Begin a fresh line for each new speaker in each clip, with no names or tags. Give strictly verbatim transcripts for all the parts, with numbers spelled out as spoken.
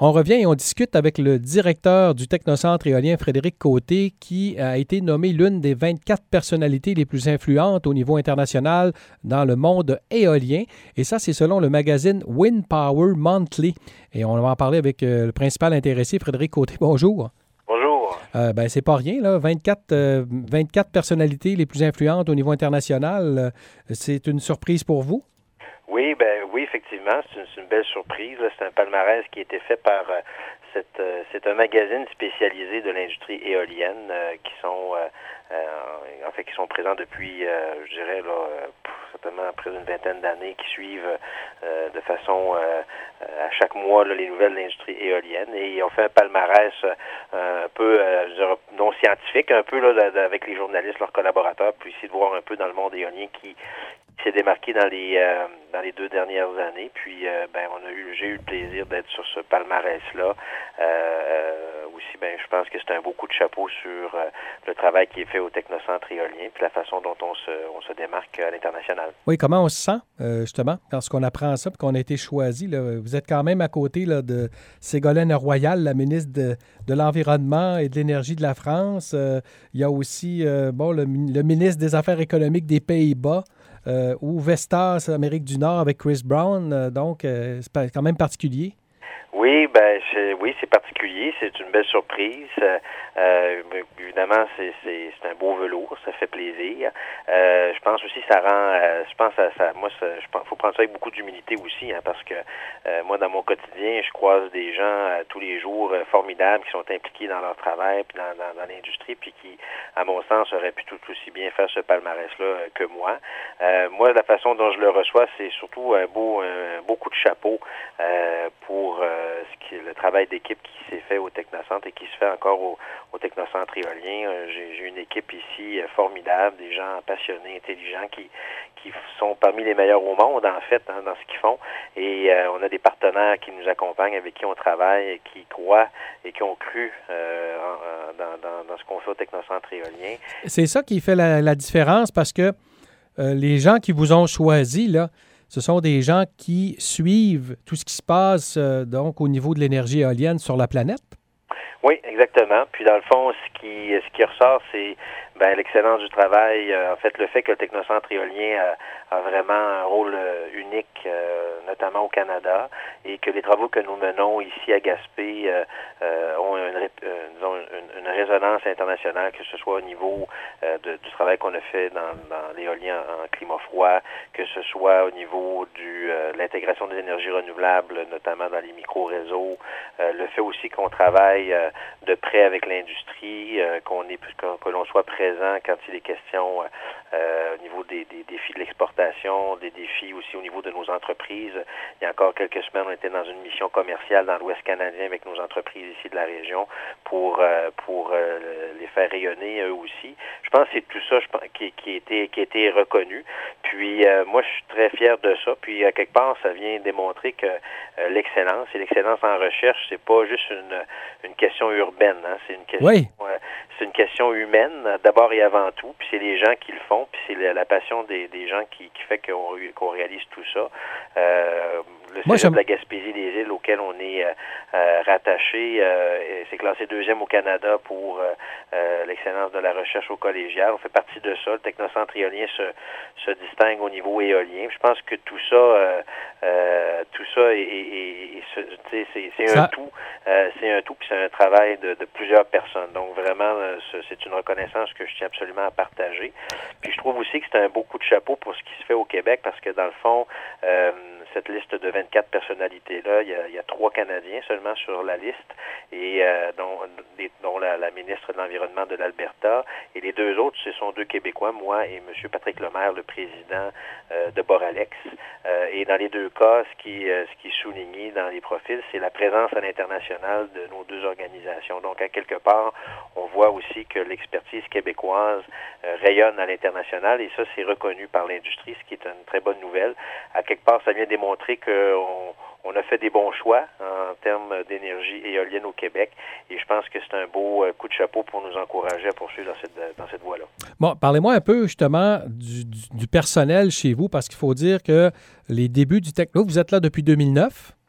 On revient et on discute avec le directeur du Technocentre éolien, Frédéric Côté, qui a été nommé l'une des vingt-quatre personnalités les plus influentes au niveau international dans le monde éolien. Et ça, c'est selon le magazine Wind Power Monthly. Et on va en parler avec euh, le principal intéressé, Frédéric Côté. Bonjour.
Bonjour.
Euh, ben, c'est pas rien, là. vingt-quatre, euh, vingt-quatre personnalités les plus influentes au niveau international. Euh, c'est une surprise pour vous?
Oui, ben oui, effectivement, c'est une, c'est une belle surprise. Là. C'est un palmarès qui a été fait par euh, cette, euh, c'est un magazine spécialisé de l'industrie éolienne euh, qui sont euh, euh, en fait qui sont présents depuis, euh, je dirais là, euh, certainement près d'une vingtaine d'années, qui suivent euh, de façon euh, à chaque mois là, les nouvelles de l'industrie éolienne, et on fait un palmarès euh, un peu euh, je dirais, non scientifique, un peu là, de, de, avec les journalistes, leurs collaborateurs, puis essayer de voir un peu dans le monde éolien qui s'est démarqué dans les euh, dans les deux dernières années. Puis euh, ben on a eu j'ai eu le plaisir d'être sur ce palmarès-là. Euh, aussi, ben je pense que c'est un beau coup de chapeau sur euh, le travail qui est fait au Technocentre éolien, puis la façon dont on se on se démarque à l'international.
Oui, comment on se sent, euh, justement, lorsqu'on apprend ça et qu'on a été choisi? Là, vous êtes quand même à côté là, de Ségolène Royal, la ministre de, de l'Environnement et de l'Énergie de la France. Euh, il y a aussi euh, bon le, le ministre des Affaires économiques des Pays-Bas. Euh, ou Vestas, Amérique du Nord, avec Chris Brown. Euh, donc, euh, c'est quand même particulier.
Oui, ben c'est, oui, c'est particulier, c'est une belle surprise. Euh, évidemment, c'est, c'est, c'est un beau velours, ça fait plaisir. Euh, je pense aussi ça rend, euh, je pense à ça, moi, ça, je pense, faut prendre ça avec beaucoup d'humilité aussi, hein, parce que euh, moi, dans mon quotidien, je croise des gens euh, tous les jours euh, formidables qui sont impliqués dans leur travail, puis dans, dans, dans l'industrie, puis qui, à mon sens, auraient pu tout aussi bien faire ce palmarès-là euh, que moi. Euh, moi, la façon dont je le reçois, c'est surtout un beau, un beau coup de chapeau euh, pour euh, ce qui est le travail d'équipe qui s'est fait au Technocentre et qui se fait encore au, au Technocentre éolien. Euh, j'ai, j'ai une équipe ici euh, formidable, des gens passionnés, intelligents, qui qui sont parmi les meilleurs au monde, en fait, hein, dans ce qu'ils font. Et euh, on a des partenaires qui nous accompagnent, avec qui on travaille, et qui croient et qui ont cru euh, en, dans, dans, dans ce qu'on fait au Technocentre éolien.
C'est ça qui fait la, la différence, parce que euh, les gens qui vous ont choisi, là, ce sont des gens qui suivent tout ce qui se passe euh, donc au niveau de l'énergie éolienne sur la planète.
Oui, exactement. Puis dans le fond, ce qui ce qui ressort, c'est ben, l'excellence du travail. Euh, en fait, le fait que le Technocentre éolien a, a vraiment un rôle euh, unique, euh, notamment au Canada, et que les travaux que nous menons ici à Gaspé euh, euh, ont une, euh, disons, une, une résonance internationale, que ce soit au niveau euh, de, du travail qu'on a fait dans, dans l'éolien en climat froid, que ce soit au niveau du euh, l'intégration des énergies renouvelables, notamment dans les micro-réseaux, euh, le fait aussi qu'on travaille euh, de près avec l'industrie, euh, qu'on est que, que l'on soit présent quand il est question euh, au niveau des, des défis de l'exportation, des défis aussi au niveau de nos entreprises. Il y a encore quelques semaines, on était dans une mission commerciale dans l'Ouest canadien avec nos entreprises ici de la région pour euh, pour euh, les faire rayonner eux aussi. Je pense que c'est tout ça je pense, qui, qui, a été, qui a été reconnu. Puis euh, moi, je suis très fier de ça. Puis à quelque part, ça vient démontrer que euh, l'excellence et l'excellence en recherche, c'est pas juste une, une question urbaine. Hein, c'est une question,
oui.
euh, c'est une question humaine d'abord et avant tout. Puis c'est les gens qui le font. Puis c'est la, la passion des, des gens qui, qui fait qu'on, qu'on réalise tout ça. Euh, le
Moi,
cégep de la Gaspésie des Îles auquel on est euh, euh, rattaché, euh, c'est classé deuxième au Canada pour euh, euh, l'excellence de la recherche au collégial. On fait partie de ça. Le Technocentre éolien se, se distingue au niveau éolien. Je pense que tout ça, euh, euh, tout ça, est, est, est, est, c'est, c'est un ça... tout. Euh, c'est un tout, puis c'est un travail de, de plusieurs personnes. Donc vraiment, euh, c'est une reconnaissance que je tiens absolument à partager. Puis je trouve aussi que c'est un beau coup de chapeau pour ce qui se fait au Québec, parce que dans le fond, euh, cette liste de vingt-quatre personnalités-là, il y a, il y a trois Canadiens seulement sur la liste, et euh, dont, des, dont la, la ministre de l'Environnement de l'Alberta, et les deux autres, ce sont deux Québécois, moi et M. Patrick Lemaire, le président euh, de Boralex. Euh, et dans les deux cas, ce qui, euh, ce qui est souligné dans les profils, c'est la présence à l'international de nos deux organisations. Donc, à quelque part, on voit aussi que l'expertise québécoise euh, rayonne à l'international, et ça, c'est reconnu par l'industrie, ce qui est une très bonne nouvelle. À quelque part, ça vient démontrer qu'on on a fait des bons choix en termes d'énergie éolienne au Québec, et je pense que c'est un beau coup de chapeau pour nous encourager à poursuivre dans cette, dans cette voie-là.
Bon, parlez-moi un peu justement du, du, du personnel chez vous, parce qu'il faut dire que les débuts du Techno, vous êtes là depuis deux mille neuf?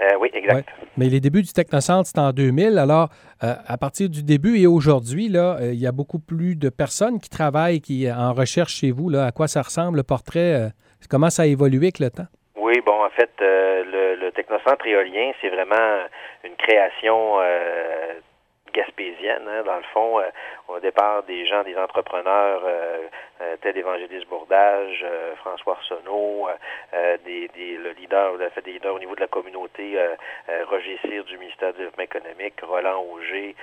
Euh, oui, exact.
Ouais. Mais les débuts du Technocentre, c'est en deux mille. Alors, euh, à partir du début et aujourd'hui, là, euh, il y a beaucoup plus de personnes qui travaillent qui, en recherche chez vous. Là. À quoi ça ressemble, le portrait? Euh, comment ça a évolué avec le temps?
Oui, bon, en fait, euh, le, le Technocentre éolien, c'est vraiment une création euh, gaspésienne, hein, dans le fond, euh, au départ des gens, des entrepreneurs euh, euh, tels Évangéliste Bourdage, euh, François Arsenault, euh, des, des, le leader, le fait des leaders au niveau de la communauté, euh, euh, Roger Cyr du ministère du Développement économique, Roland Auger,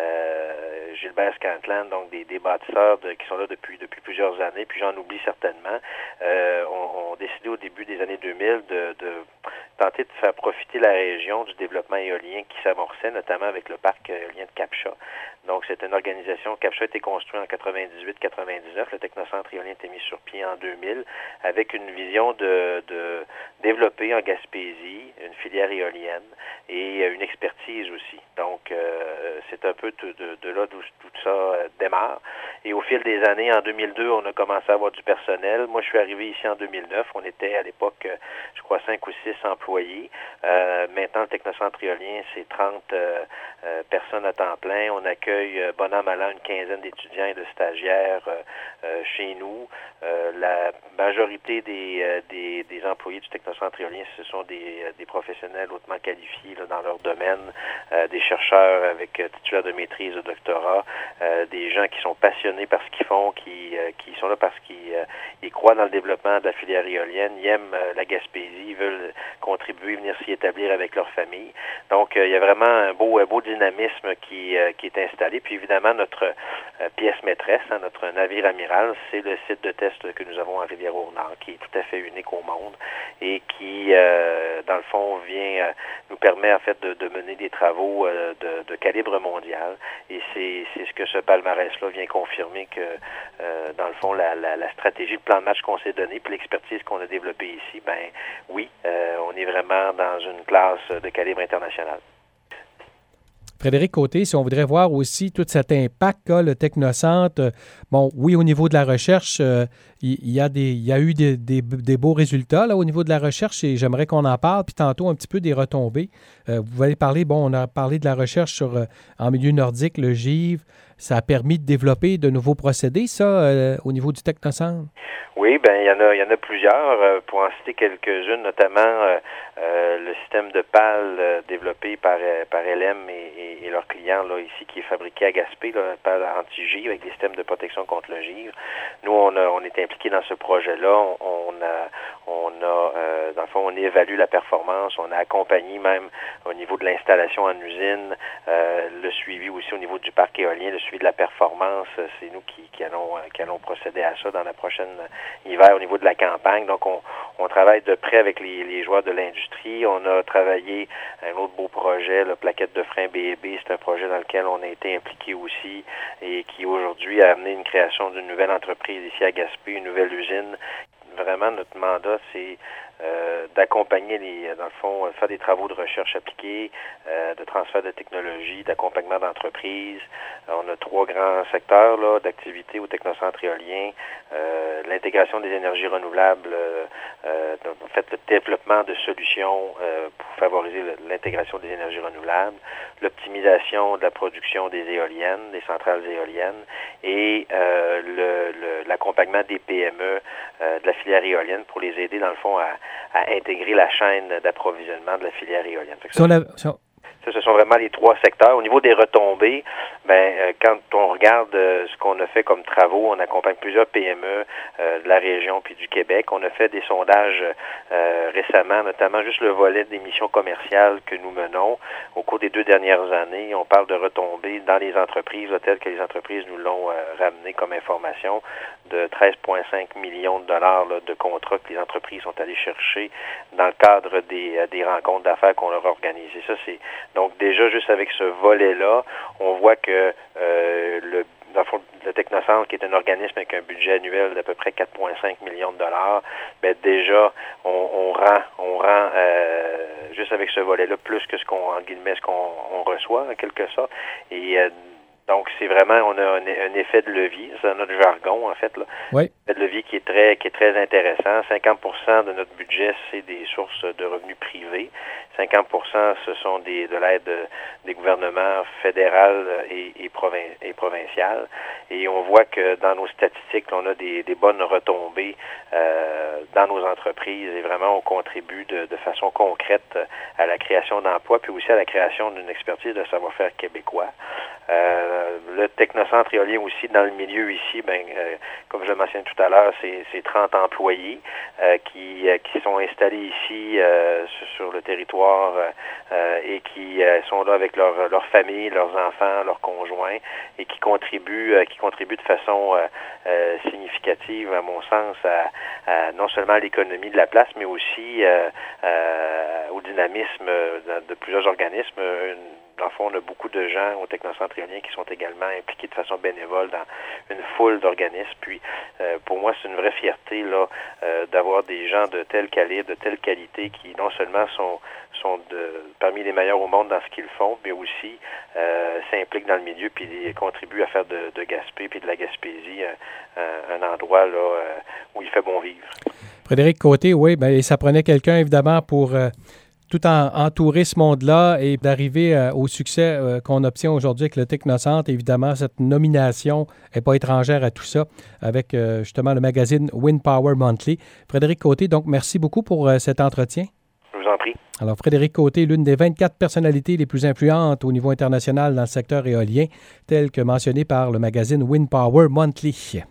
euh, Gilbert Scantland, donc des, des bâtisseurs de, qui sont là depuis depuis plusieurs années, puis j'en oublie certainement, euh, ont, ont décidé au début des années deux mille de, de tenter de faire profiter la région du développement éolien qui s'amorçait, notamment avec le parc éolien de Capcha. Donc, c'est une organisation. Capcha a été construit en quatre-vingt-dix-huit quatre-vingt-dix-neuf. Le Technocentre éolien a été mis sur pied en deux mille avec une vision de, de développer en Gaspésie une filière éolienne et une expertise aussi. Donc, euh, c'est un peu de, de, de là d'où tout ça euh, démarre. Et au fil des années, en deux mille deux, on a commencé à avoir du personnel. Moi, je suis arrivé ici en deux mille neuf. On était à l'époque, je crois, cinq ou six employés. Euh, maintenant, le Technocentre éolien, c'est trente euh, euh, personnes à temps plein. On accueille, euh, bon an, mal an, une quinzaine d'étudiants et de stagiaires euh, euh, chez nous. Euh, la majorité des, euh, des, des employés du Technocentre éolien, ce sont des, euh, des professionnels hautement qualifiés là, dans leur domaine, euh, des chercheurs avec euh, titulaire de maîtrise, de doctorat, euh, des gens qui sont passionnés par ce qu'ils font, qui, euh, qui sont là parce qu'ils euh, ils croient dans le développement de la filière éolienne, ils aiment euh, la Gaspésie, ils veulent contribuer, venir s'y établir avec leur famille. Donc, euh, il y a vraiment un beau, un beau dynamisme qui, euh, qui est installé. Puis, évidemment, notre euh, pièce maîtresse, hein, notre navire amiral, c'est le site de test que nous avons à Rivière-au-Nord, qui est tout à fait unique au monde et qui, euh, dans le fond, vient euh, nous permet, en fait, de, de mener des travaux euh, de, de calibre mondial. Et c'est, c'est ce que ce palmarès-là vient confirmer que, euh, dans le fond, la, la, la stratégie, le plan de match qu'on s'est donné, puis l'expertise qu'on a développée ici, ben oui, euh, on est vraiment dans une classe de calibre international.
Frédéric Côté, si on voudrait voir aussi tout cet impact qu'a le Technocentre, euh, bon, oui, au niveau de la recherche, euh, il, il, y a des, il y a eu des, des, des beaux résultats là, au niveau de la recherche et j'aimerais qu'on en parle, puis tantôt un petit peu des retombées. Euh, vous allez parler, bon, on a parlé de la recherche sur, euh, en milieu nordique, le GIVE, ça a permis de développer de nouveaux procédés, ça, euh, au niveau du Technocentre?
Oui, ben il y en a, il y en a plusieurs. Euh, pour en citer quelques-unes, notamment euh, euh, le système de pales euh, développé par euh, par L M et, et, et leurs clients là ici, qui est fabriqué à Gaspé, là, pale anti-givre avec des systèmes de protection contre le givre. Nous, on a, on est impliqués dans ce projet-là. On, on a, on a, euh, dans le fond, on évalue la performance. On a accompagné même au niveau de l'installation en usine, euh, le suivi aussi au niveau du parc éolien, le suivi de la performance. C'est nous qui, qui allons, qui allons procéder à ça dans la prochaine hiver au niveau de la campagne. Donc, on, on travaille de près avec les, les joueurs de l'industrie. On a travaillé un autre beau projet, la plaquette de frein B et B. C'est un projet dans lequel on a été impliqué aussi et qui aujourd'hui a amené une création d'une nouvelle entreprise ici à Gaspé, une nouvelle usine. Vraiment, notre mandat, c'est euh, d'accompagner les, dans le fond, faire des travaux de recherche appliquée, euh, de transfert de technologie, d'accompagnement d'entreprises. On a trois grands secteurs là d'activité au Technocentre éolien. Euh, l'intégration des énergies renouvelables, euh, euh, en fait, le développement de solutions euh, pour favoriser l'intégration des énergies renouvelables, l'optimisation de la production des éoliennes, des centrales éoliennes et euh, le, le, l'accompagnement des P M E euh, de la filière éolienne pour les aider, dans le fond, à, à intégrer la chaîne d'approvisionnement de la filière éolienne. Ça, la, ça, ça, ce sont vraiment les trois secteurs. Au niveau des retombées, ben, euh, quand on regarde euh, ce qu'on a fait comme travaux, on accompagne plusieurs P M E euh, de la région puis du Québec. On a fait des sondages euh, récemment, notamment juste le volet d'émissions commerciales que nous menons au cours des deux dernières années. On parle de retombées dans les entreprises, là, telles que les entreprises nous l'ont euh, ramené comme information, de treize virgule cinq millions de dollars là, de contrats que les entreprises sont allées chercher dans le cadre des, euh, des rencontres d'affaires qu'on leur a organisées. Ça, c'est donc déjà juste avec ce volet-là, on voit que euh, le dans le fond, le Technocentre, qui est un organisme avec un budget annuel d'à peu près quatre virgule cinq millions de dollars, ben déjà, on, on rend, on rend euh, juste avec ce volet-là plus que ce qu'on, en guillemets, ce qu'on on reçoit, en quelque sorte. Et euh, donc, c'est vraiment, on a un, un effet de levier, c'est notre jargon, en fait, là.
Oui.
de levier qui est très qui est très intéressant. cinquante pour cent de notre budget, c'est des sources de revenus privés. cinquante pour cent, ce sont des de l'aide des gouvernements fédéral et, et, provin, et provincial. Et on voit que dans nos statistiques, on a des, des bonnes retombées euh, dans nos entreprises et vraiment on contribue de, de façon concrète à la création d'emplois puis aussi à la création d'une expertise de savoir-faire québécois. Euh, le technocentre éolien aussi dans le milieu ici, ben euh, comme je le mentionnais tout à l'heure, c'est, c'est trente employés euh, qui, euh, qui sont installés ici euh, sur, sur le territoire euh, et qui euh, sont là avec leur, leur famille, leurs enfants, leurs conjoints et qui contribuent euh, qui contribuent de façon euh, euh, significative, à mon sens, à, à non seulement à l'économie de la place, mais aussi euh, euh, au dynamisme de, de plusieurs organismes. Une, Dans le fond, on a beaucoup de gens au Technocentre éolien qui sont également impliqués de façon bénévole dans une foule d'organismes. Puis, euh, pour moi, c'est une vraie fierté là euh, d'avoir des gens de tel calibre, de telle qualité, qui non seulement sont sont de, parmi les meilleurs au monde dans ce qu'ils font, mais aussi euh, s'impliquent dans le milieu puis contribuent à faire de, de Gaspé puis de la Gaspésie un, un endroit là euh, où il fait bon vivre.
Frédéric Côté, oui, bien, ça prenait quelqu'un évidemment pour euh, tout en, entourer ce monde-là et d'arriver euh, au succès euh, qu'on obtient aujourd'hui avec le Technocentre. Évidemment, cette nomination n'est pas étrangère à tout ça avec euh, justement le magazine Wind Power Monthly. Frédéric Côté, donc merci beaucoup pour euh, cet entretien.
Je vous en prie.
Alors, Frédéric Côté, l'une des vingt-quatre personnalités les plus influentes au niveau international dans le secteur éolien, telle que mentionnée par le magazine Wind Power Monthly.